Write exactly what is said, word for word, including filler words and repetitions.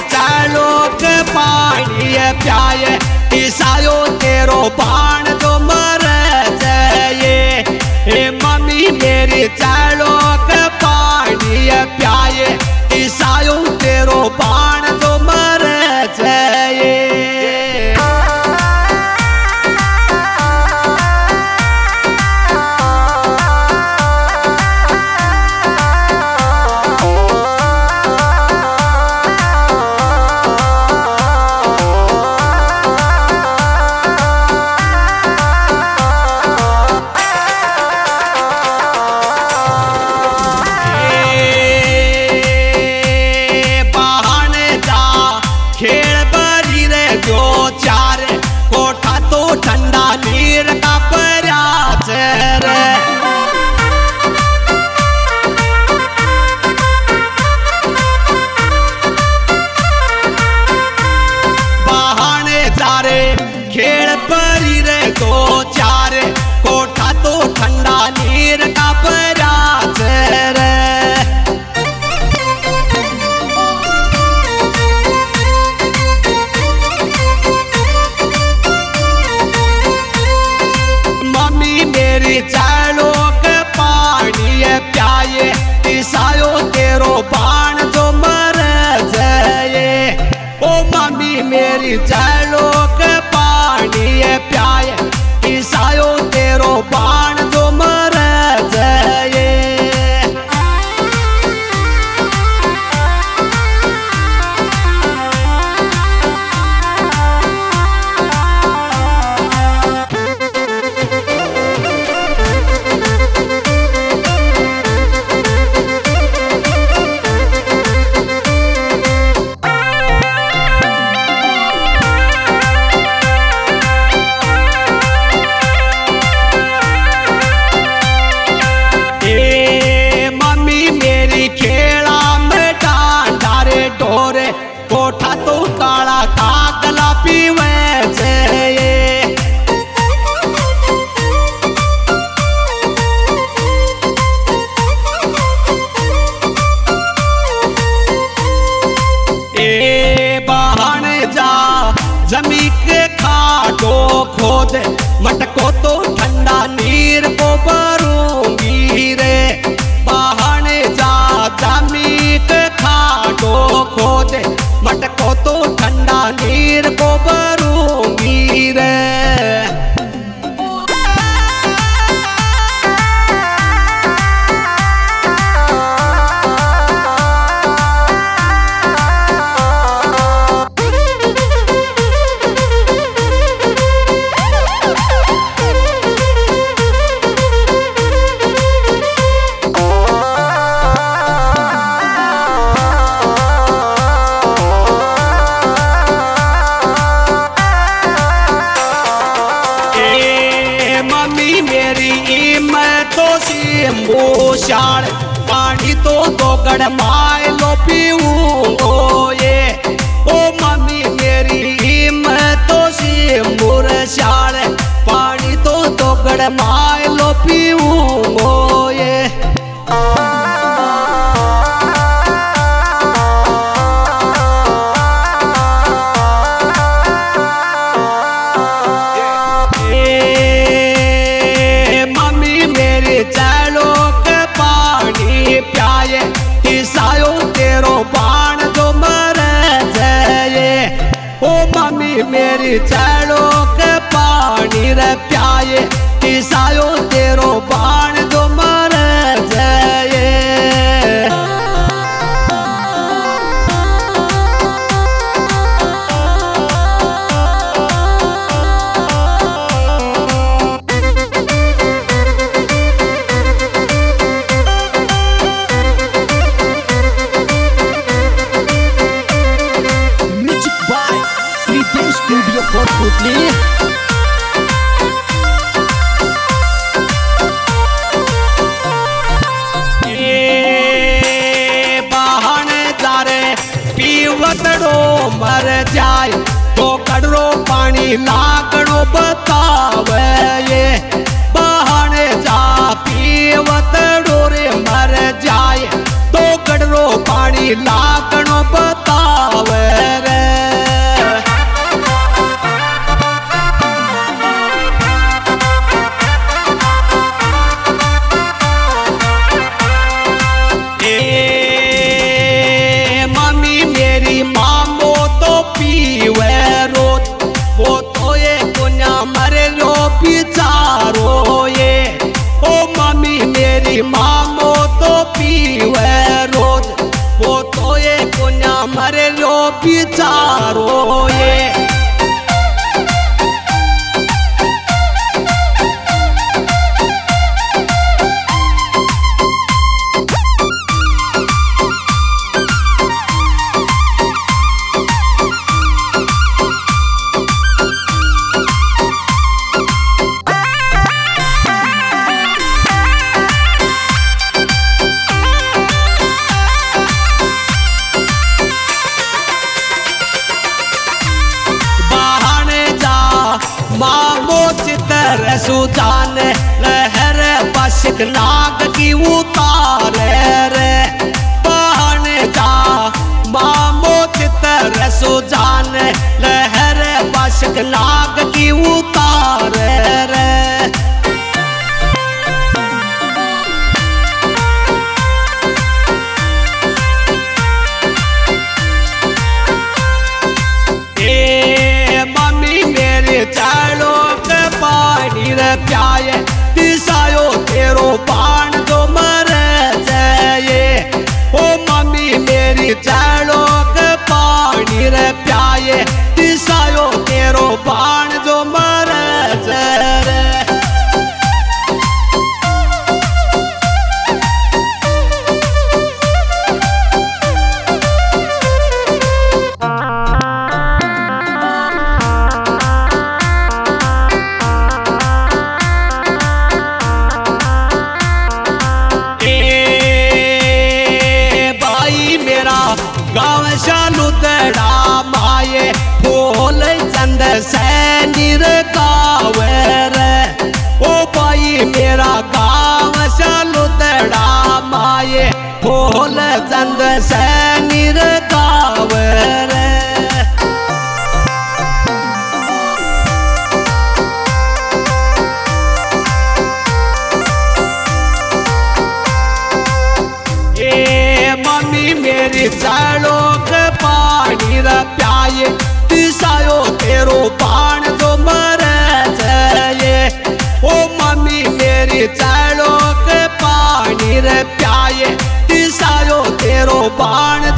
चालो के पानी प्याए ईसायो तेरो बाण जो मर जाए। हे मम्मी मेरी चालो के पानी प्याए ईसायो तेरो बाण जो मर जाए। ठंडा नीर का प्रयास रे बहाने जारे खेल परी रे दो चार कोठा तो ठंडा नीर का प्रयास रे। चालो के पानी प्याए ईसायो तेरो बाण जो मर जाए। ओ मम्मी मेरी चालो के पानी प्याए ईसायो तेरो बाण जो मर जाए। कोठा तो काला कागला पीवे ए बहाने जा जमी के खाटो खोद मटको तो ठंडा नीर को भरूंगी रे। बहाने जा जमी के खाटो खोद मटको तो ठंडा नीर को भरूंगी रे। मूशाल पानी तो दोगड़ माय लो पीऊं ये। ओ मम्मी मेरी हिम्मत तो सी मूशाल पानी तो दोगड़ माय लो पीऊं ये। ईसायो तेरो बाण जो मर जाए। ओ मम्मी मेरी चालो के पानी रे प्याए ईसायो तेरो बाण जो मर जाए। मर जाए तो कड़रो पानी लाकड़ो बतावे ये। बहाने जा पीवत डोरे मर जाए तो कड़रो पानी लाकड़ो बतावे। विचारो ये सुजान लहर बशक नाग की उतारे रे पहन जा मामो चितर सुजान लहर बशक नाग की उतारे रे चलो के पानी रे प्याए दिसायो तेरो बाण जो मर जाए ओ मम्मी मेरी चलो के पानी रे प्याए दिसायो तेरो बाण जो मर जाए गाँव शालू तड़ा माये फूल चंद सैनिर गाँव रे ओ भाई मेरा गाँव शालू तड़ा माये फूल चंद सैनिर गाँव रे मेरी चलो के पानी रे प्याए दिसायो तेरो बाण जो मर जाए ओ मम्मी मेरी चलो के पानी रे प्याए दिसायो तेरो बाण